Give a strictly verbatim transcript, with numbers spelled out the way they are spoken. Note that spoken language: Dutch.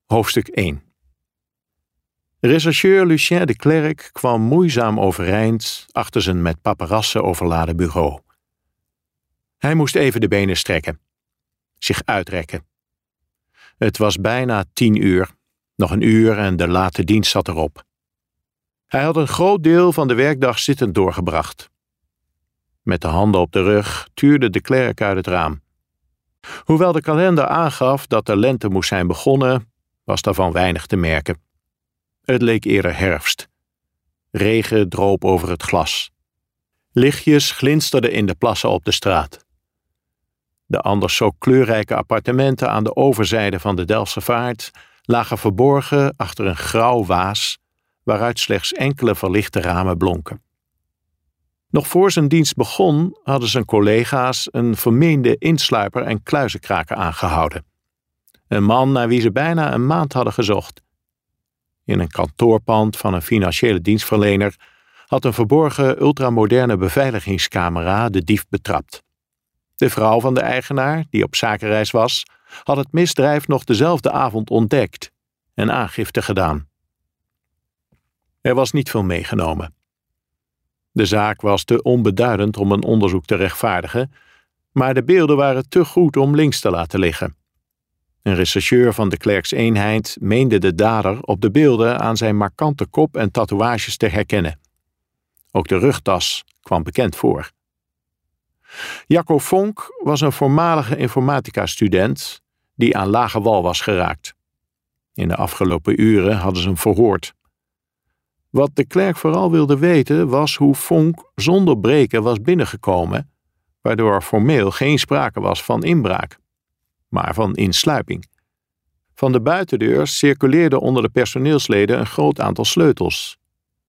Hoofdstuk één. Rechercheur Lucien de Clercq kwam moeizaam overeind achter zijn met paperassen overladen bureau. Hij moest even de benen strekken, zich uitrekken. Het was bijna tien uur, nog een uur en de late dienst zat erop. Hij had een groot deel van de werkdag zittend doorgebracht. Met de handen op de rug tuurde de Clercq uit het raam. Hoewel de kalender aangaf dat de lente moest zijn begonnen, was daarvan weinig te merken. Het leek eerder herfst. Regen droop over het glas. Lichtjes glinsterden in de plassen op de straat. De anders zo kleurrijke appartementen aan de overzijde van de Delftse Vaart lagen verborgen achter een grauw waas, waaruit slechts enkele verlichte ramen blonken. Nog voor zijn dienst begon, hadden zijn collega's een vermeende insluiper en kluizenkraker aangehouden. Een man naar wie ze bijna een maand hadden gezocht. In een kantoorpand van een financiële dienstverlener had een verborgen ultramoderne beveiligingscamera de dief betrapt. De vrouw van de eigenaar, die op zakenreis was, had het misdrijf nog dezelfde avond ontdekt en aangifte gedaan. Er was niet veel meegenomen. De zaak was te onbeduidend om een onderzoek te rechtvaardigen, maar de beelden waren te goed om links te laten liggen. Een rechercheur van de Clercq's eenheid meende de dader op de beelden aan zijn markante kop en tatoeages te herkennen. Ook de rugtas kwam bekend voor. Jacco Vonk was een voormalige informatica-student die aan lage wal was geraakt. In de afgelopen uren hadden ze hem verhoord. Wat de Clercq vooral wilde weten was hoe Vonk zonder breken was binnengekomen, waardoor formeel geen sprake was van inbraak, maar van insluiping. Van de buitendeur circuleerde onder de personeelsleden een groot aantal sleutels,